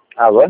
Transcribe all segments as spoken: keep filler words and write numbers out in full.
Alô?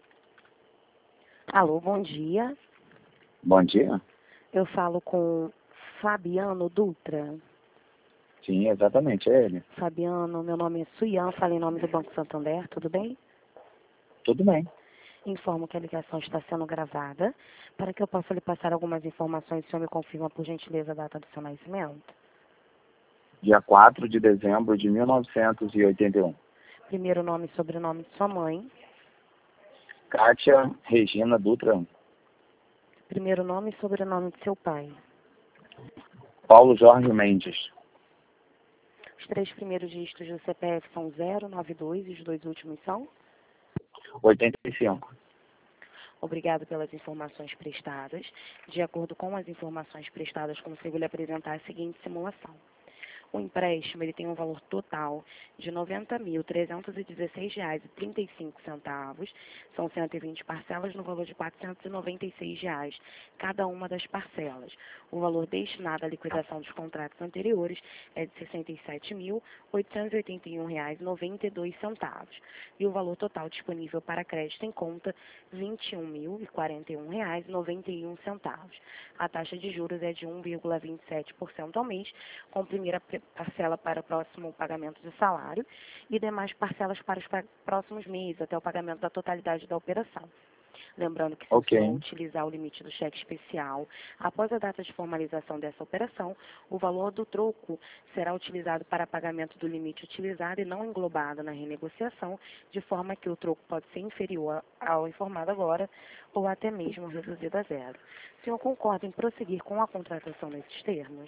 Alô, bom dia. Bom dia. Eu falo com Fabiano Dutra. Sim, exatamente, é ele. Fabiano, meu nome é Suian, falo em nome do Banco Santander, tudo bem? Tudo bem. Informo que a ligação está sendo gravada. Para que eu possa lhe passar algumas informações, o senhor me confirma, por gentileza, a data do seu nascimento? Dia quatro de dezembro de mil novecentos e oitenta e um. Primeiro nome e sobrenome de sua mãe. Kátia Regina Dutra. Primeiro nome e sobrenome de seu pai. Paulo Jorge Mendes. Os três primeiros dígitos do C P F são zero nove dois e os dois últimos são? oitenta e cinco. Obrigado pelas informações prestadas. De acordo com as informações prestadas, consigo lhe apresentar a seguinte simulação. O empréstimo ele tem um valor total de noventa mil trezentos e dezesseis reais e trinta e cinco centavos. São cento e vinte parcelas no valor de quatrocentos e noventa e seis reais cada uma das parcelas. O valor destinado à liquidação dos contratos anteriores é de sessenta e sete mil oitocentos e oitenta e um reais e noventa e dois centavos. E o valor total disponível para crédito em conta, vinte e um mil e quarenta e um reais e noventa e um centavos. A taxa de juros é de um vírgula vinte e sete por cento ao mês, com a primeira parcela para o próximo pagamento de salário e demais parcelas para os próximos meses, até o pagamento da totalidade da operação. Lembrando que se Ok. o senhor utilizar o limite do cheque especial após a data de formalização dessa operação, o valor do troco será utilizado para pagamento do limite utilizado e não englobado na renegociação, de forma que o troco pode ser inferior ao informado agora ou até mesmo reduzido a zero. O senhor concorda em prosseguir com a contratação nesses termos?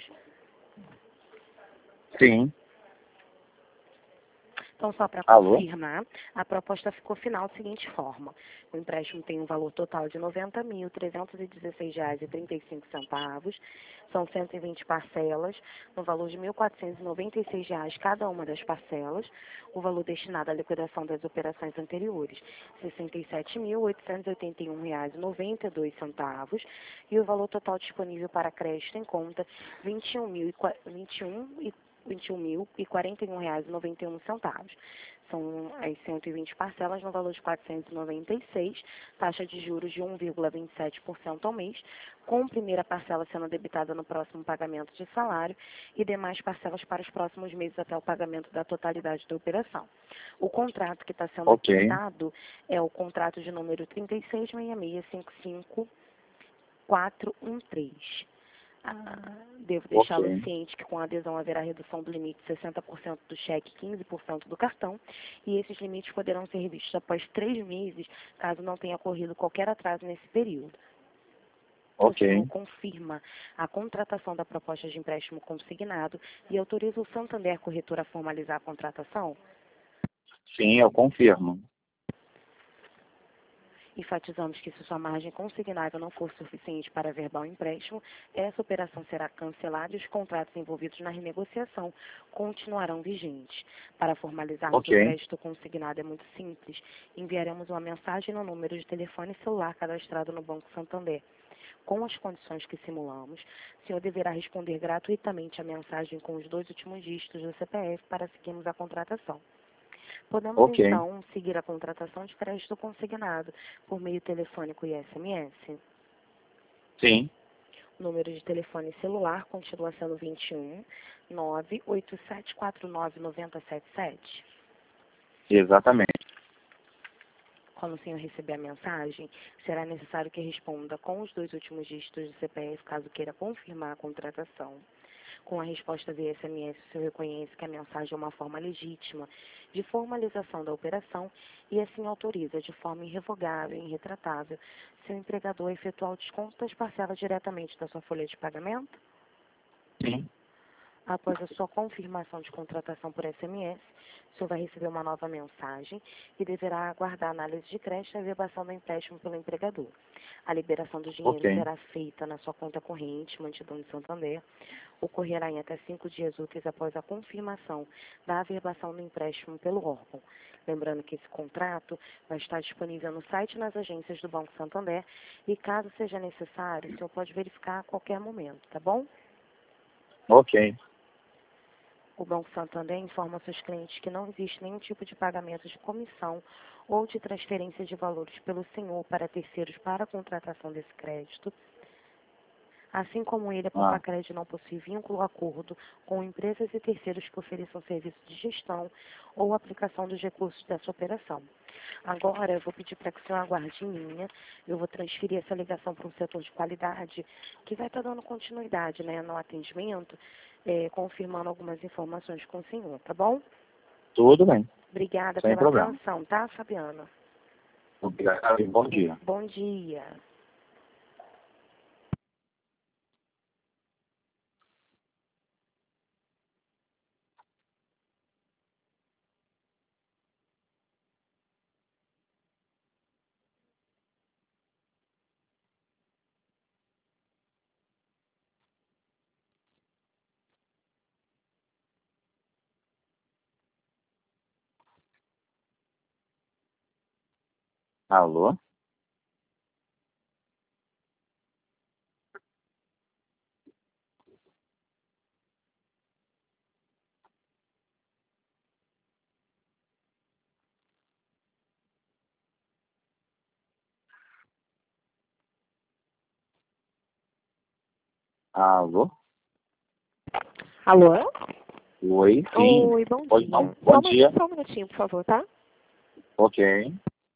Sim. Então, só para Alô? confirmar, a proposta ficou final da seguinte forma. O empréstimo tem um valor total de noventa mil trezentos e dezesseis reais e trinta e cinco centavos. São cento e vinte parcelas, no valor de mil quatrocentos e noventa e seis reais cada uma das parcelas. O valor destinado à liquidação das operações anteriores, sessenta e sete mil oitocentos e oitenta e um reais e noventa e dois centavos. E o valor total disponível para crédito em conta, vinte e um mil e quarenta e um reais e noventa e um centavos. São as cento e vinte parcelas no valor de quatrocentos e noventa e seis, taxa de juros de um vírgula vinte e sete por cento ao mês, com a primeira parcela sendo debitada no próximo pagamento de salário e demais parcelas para os próximos meses até o pagamento da totalidade da operação. O contrato que está sendo Ok. quitado é o contrato de número trinta e seis seis seis cinco cinco quatro um três. Ah, devo deixá-lo Ok. ciente que com a adesão haverá redução do limite de sessenta por cento do cheque e quinze por cento do cartão, e esses limites poderão ser revistos após três meses, caso não tenha ocorrido qualquer atraso nesse período. O Ok. senhor confirma a contratação da proposta de empréstimo consignado e autoriza o Santander Corretora a formalizar a contratação? Sim, eu confirmo. Enfatizamos que se sua margem consignável não for suficiente para averbar o empréstimo, essa operação será cancelada e os contratos envolvidos na renegociação continuarão vigentes. Para formalizarmos o Ok. crédito consignado é muito simples. Enviaremos uma mensagem no número de telefone celular cadastrado no Banco Santander. Com as condições que simulamos, o senhor deverá responder gratuitamente a mensagem com os dois últimos dígitos do C P F para seguirmos a contratação. Podemos, Ok. então, seguir a contratação de crédito consignado por meio telefônico e S M S? Sim. O número de telefone celular continua sendo vinte e um, nove oito sete quatro nove nove zero sete sete. Exatamente. Quando o senhor receber a mensagem, será necessário que responda com os dois últimos dígitos do C P F, caso queira confirmar a contratação. Com a resposta via S M S, o senhor reconhece que a mensagem é uma forma legítima de formalização da operação e assim autoriza de forma irrevogável e irretratável seu empregador a efetuar o desconto das parcelas diretamente da sua folha de pagamento? Sim. Após a sua confirmação de contratação por S M S, o senhor vai receber uma nova mensagem e deverá aguardar a análise de crédito e a averbação do empréstimo pelo empregador. A liberação do dinheiro Ok. será feita na sua conta corrente, mantidão de Santander. Ocorrerá em até cinco dias úteis após a confirmação da averbação do empréstimo pelo órgão. Lembrando que esse contrato vai estar disponível no site e nas agências do Banco Santander e, caso seja necessário, o senhor pode verificar a qualquer momento, tá bom? Ok. O Banco Santander informa seus clientes que não existe nenhum tipo de pagamento de comissão ou de transferência de valores pelo senhor para terceiros para a contratação desse crédito. Assim como ele, a Ah, Pampacred não possui vínculo ou acordo com empresas e terceiros que ofereçam serviços de gestão ou aplicação dos recursos dessa operação. Agora, eu vou pedir para que o senhor aguarde em linha. Eu vou transferir essa ligação para um setor de qualidade que vai estar dando continuidade, né, no atendimento, é, confirmando algumas informações com o senhor, tá bom? tudo bem, Obrigada sem pela problema. atenção, tá, Fabiana? Obrigado e bom dia. Bom dia. Alô? Alô? Alô? Oi, sim. Oi, bom Pois dia. não, Só, bom um- dia. só um minutinho, por favor, tá? Ok.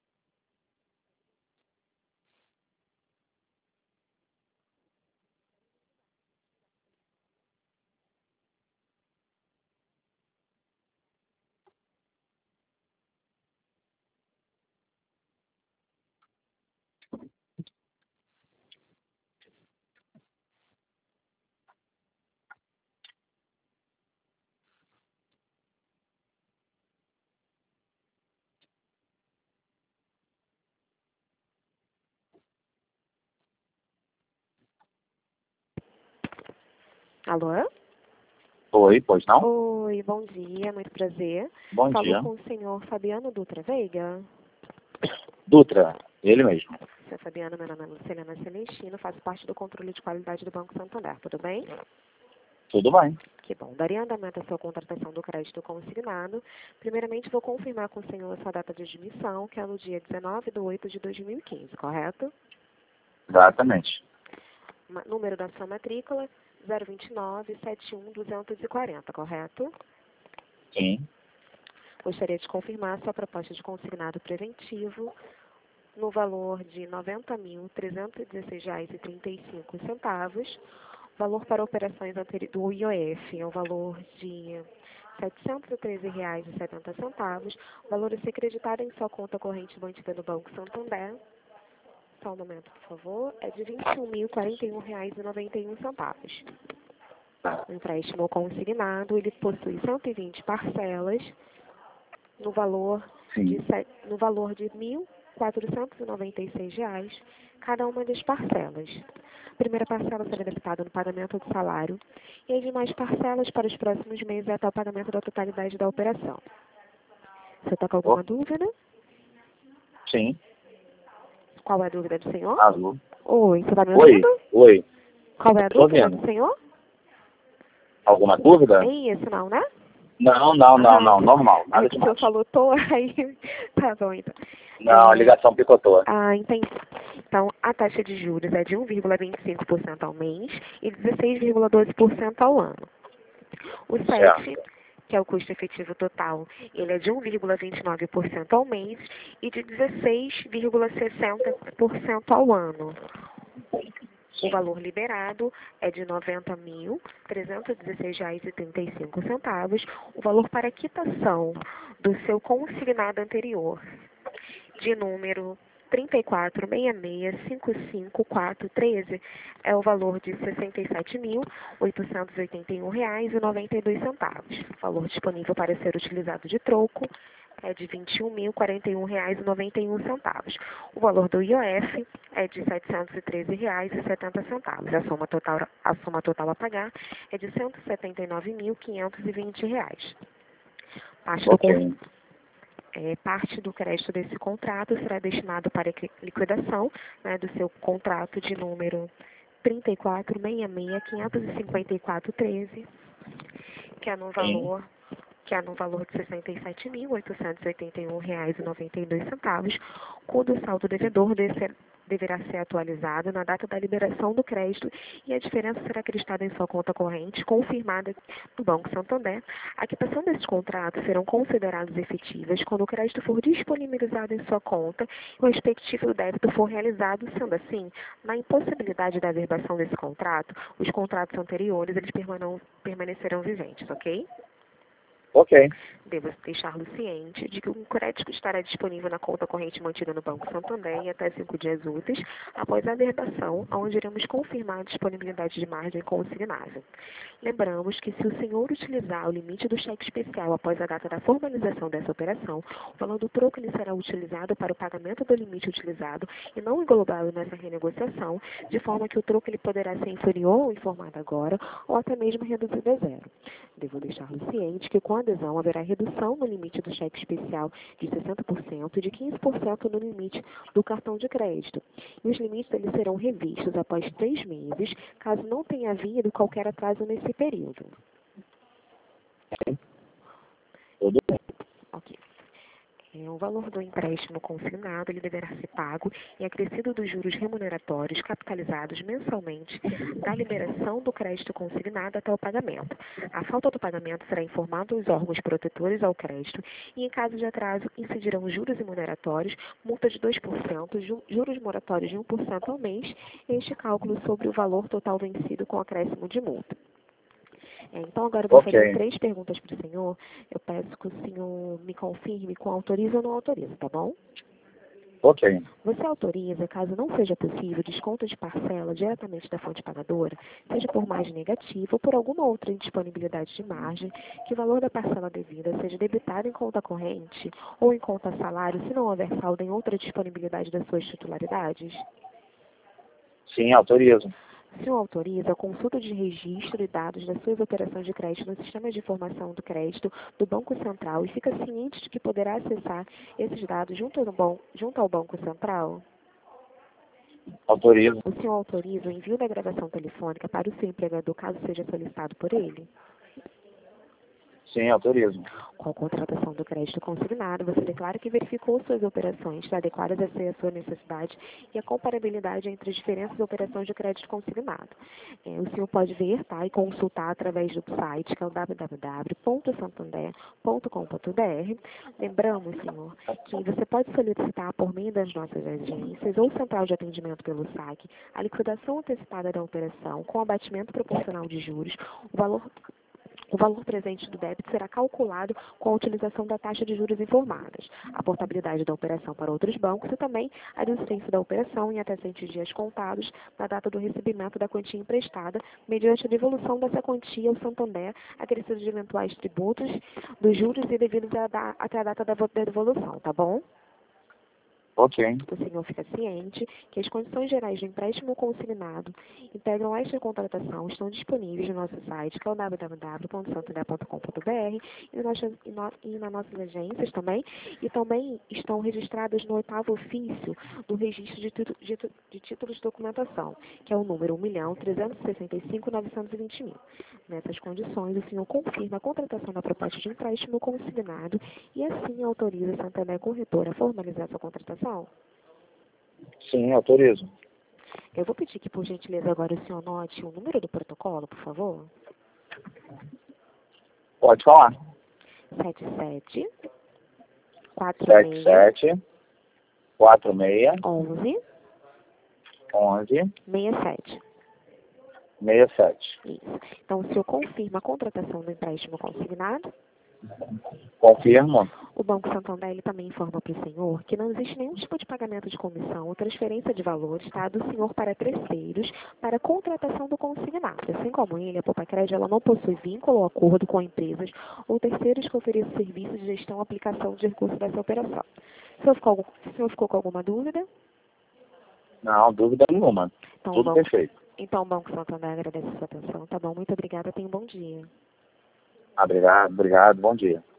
Alô? Oi, pois não? Oi, bom dia, muito prazer. Bom Falo dia. com o senhor Fabiano Dutra Veiga. Dutra, ele mesmo. Senhor Fabiano, meu nome é Lucilena Celestino, faço parte do controle de qualidade do Banco Santander, tudo bem? Tudo bem. Que bom. Daria andamento à sua contratação do crédito consignado. Primeiramente, vou confirmar com o senhor a sua data de admissão, que é no dia dezenove de oito de dois mil e quinze, correto? Exatamente. Ma- Número da sua matrícula, zero vinte e nove, setenta e um, duzentos e quarenta, correto? Sim. Gostaria de confirmar a sua proposta de consignado preventivo no valor de noventa mil trezentos e dezesseis reais e trinta e cinco centavos. Valor para operações anteri- do I O F é o valor de setecentos e treze reais e setenta centavos. Valor a ser creditado em sua conta corrente mantida no Banco Santander. Só um momento, por favor. É de vinte e um mil quarenta e um reais e noventa e um centavos. O empréstimo consignado, ele possui cento e vinte parcelas no valor de, Sim. se- no valor de mil quatrocentos e noventa e seis reais cada uma das parcelas. A primeira parcela será debitada no pagamento do salário e as demais parcelas para os próximos meses até o pagamento da totalidade da operação. Você está com alguma Oh, dúvida? sim. Qual é a dúvida do senhor? Alô? Oi, você está me Oi, ouvindo? oi. Qual é a Tô dúvida vendo. do senhor? Alguma dúvida? É isso não, né? Não, não, não, Ah, não. Normal. é Nada que o senhor demais. falou tô, aí tá bom então. Não, a É, ligação picotou. ah, entendi. Então, a taxa de juros é de um vírgula vinte e cinco por cento ao mês e dezesseis vírgula doze por cento ao ano. O Certo. sete, que é o custo efetivo total, ele é de um vírgula vinte e nove por cento ao mês e de dezesseis vírgula sessenta por cento ao ano. O valor liberado é de noventa mil trezentos e dezesseis reais e trinta e cinco centavos. O valor para quitação do seu consignado anterior, de número trinta e quatro, sessenta e seis, cinquenta e cinco, quatrocentos e treze, é o valor de sessenta e sete mil oitocentos e oitenta e um reais e noventa e dois centavos. O valor disponível para ser utilizado de troco é de vinte e um mil quarenta e um reais e noventa e um centavos. O valor do I O F é de setecentos e treze reais e setenta centavos. A soma total, a soma total a pagar é de cento e setenta e nove mil quinhentos e vinte reais. Parte do, con- Ok. é, parte do crédito desse contrato será destinado para equi- liquidação, né, do seu contrato de número trinta e quatro, sessenta e seis, quinhentos e cinquenta e quatro, treze. que é no valor, que é no valor de sessenta e sete mil, oitocentos e oitenta e um reais e noventa e dois centavos, quando o saldo devedor desse deverá ser atualizado na data da liberação do crédito e a diferença será acreditada em sua conta corrente, confirmada no Banco Santander. A quitação desses contratos serão considerados efetivas quando o crédito for disponibilizado em sua conta e o respectivo débito for realizado. Sendo assim, na impossibilidade da averbação desse contrato, os contratos anteriores eles permanam, permanecerão vigentes, ok? Ok. Devo deixá-lo ciente de que o crédito estará disponível na conta corrente mantida no Banco Santander em até cinco dias úteis após a averbação, onde iremos confirmar a disponibilidade de margem consignável. Lembramos que se o senhor utilizar o limite do cheque especial após a data da formalização dessa operação, o valor do troco ele será utilizado para o pagamento do limite utilizado e não englobado nessa renegociação, de forma que o troco ele poderá ser inferior ao informado agora ou até mesmo reduzido a zero. Devo deixá-lo ciente que com a adesão haverá redução no limite do cheque especial de sessenta por cento e de quinze por cento no limite do cartão de crédito. E os limites eles serão revistos após três meses, caso não tenha havido qualquer atraso nesse período. Tudo bem. Ok. É, o valor do empréstimo consignado ele deverá ser pago e acrescido dos juros remuneratórios capitalizados mensalmente da liberação do crédito consignado até o pagamento. A falta do pagamento será informado aos órgãos protetores ao crédito e, em caso de atraso, incidirão juros remuneratórios, multa de dois por cento, ju juros moratórios de um por cento ao mês e este cálculo sobre o valor total vencido com acréscimo de multa. É, então, agora eu vou Ok. fazer três perguntas para o senhor. Eu peço que o senhor me confirme com autoriza ou não autoriza, tá bom? Ok. Você autoriza, caso não seja possível, desconto de parcela diretamente da fonte pagadora, seja por margem negativa ou por alguma outra indisponibilidade de margem, que o valor da parcela devida seja debitado em conta corrente ou em conta salário, se não houver saldo em outra disponibilidade das suas titularidades? Sim, autorizo. O senhor autoriza a consulta de registro e dados das suas operações de crédito no sistema de informação do crédito do Banco Central e fica ciente de que poderá acessar esses dados junto ao, ban- junto ao Banco Central? Autorizo. O senhor autoriza o envio da gravação telefônica para o seu empregador caso seja solicitado por ele? Sim, autorizo. Com a contratação do crédito consignado, você declara que verificou suas operações adequadas a ser a sua necessidade e a comparabilidade entre as diferentes operações de crédito consignado. É, o senhor pode ver, tá, e consultar através do site, que é o w w w ponto santander ponto com ponto b r. Lembramos, senhor, que você pode solicitar por meio das nossas agências ou central de atendimento pelo S A C a liquidação antecipada da operação com abatimento proporcional de juros. O valor O valor presente do débito será calculado com a utilização da taxa de juros informadas, a portabilidade da operação para outros bancos e também a desistência da operação em até cem dias contados na data do recebimento da quantia emprestada, mediante a devolução dessa quantia ao Santander, acrescido de eventuais tributos, dos juros e devidos a da, até a data da, da devolução, tá bom? Ok. O senhor fica ciente que as condições gerais do empréstimo consignado integram esta contratação estão disponíveis no nosso site, que é o w w w ponto santander ponto com ponto b r e, e, no, e nas nossas agências também, e também estão registradas no oitavo ofício do registro de, titu, de, de títulos de documentação, que é o número um milhão trezentos e sessenta e cinco mil novecentos e vinte mil. Nessas condições, o senhor confirma a contratação da proposta de empréstimo consignado e assim autoriza a Santander Corretora a formalizar essa contratação? Sim, autorizo. Eu vou pedir que, por gentileza, agora o senhor anote o número do protocolo, por favor. Pode falar. sete sete quatro Sete seis sete quatro seis onze onze sessenta e sete. sessenta e sete. Isso. Então, o senhor confirma a contratação do empréstimo consignado? Confirmo. O Banco Santander ele também informa para o senhor que não existe nenhum tipo de pagamento de comissão ou transferência de valores, tá, do senhor para terceiros para a contratação do consignado. Assim como ele, a Poupa-Crédito, ela não possui vínculo ou acordo com empresas ou terceiros que ofereçam serviços de gestão ou aplicação de recursos dessa operação. O senhor ficou, o senhor ficou com alguma dúvida? Não, dúvida nenhuma. Então, Tudo o Banco, perfeito. então, o Banco Santander agradece a sua atenção. Tá bom, muito obrigada, tenha um bom dia. Obrigado, obrigado. Bom dia.